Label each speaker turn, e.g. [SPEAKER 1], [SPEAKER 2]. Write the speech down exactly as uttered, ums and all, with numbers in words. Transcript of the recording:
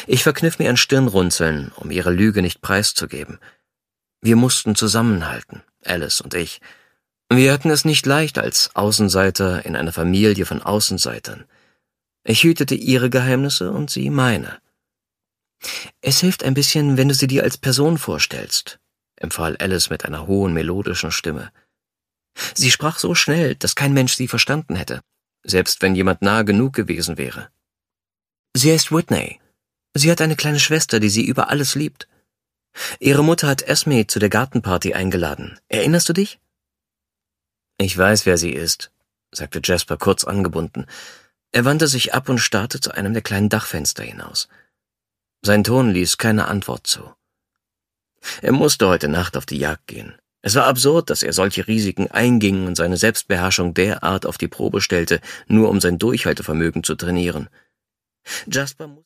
[SPEAKER 1] Ich verkniff mir ein Stirnrunzeln, um ihre Lüge nicht preiszugeben. Wir mussten zusammenhalten, Alice und ich. Wir hatten es nicht leicht als Außenseiter in einer Familie von Außenseitern. Ich hütete ihre Geheimnisse und sie meine. »Es hilft ein bisschen, wenn du sie dir als Person vorstellst«, empfahl Alice mit einer hohen, melodischen Stimme. Sie sprach so schnell, dass kein Mensch sie verstanden hätte, selbst wenn jemand nahe genug gewesen wäre. »Sie heißt Whitney. Sie hat eine kleine Schwester, die sie über alles liebt. Ihre Mutter hat Esme zu der Gartenparty eingeladen. Erinnerst du dich?« »Ich weiß, wer sie ist«, sagte Jasper kurz angebunden. Er wandte sich ab und starrte zu einem der kleinen Dachfenster hinaus. Sein Ton ließ keine Antwort zu. Er musste heute Nacht auf die Jagd gehen. Es war absurd, dass er solche Risiken einging und seine Selbstbeherrschung derart auf die Probe stellte, nur um sein Durchhaltevermögen zu trainieren. Jasper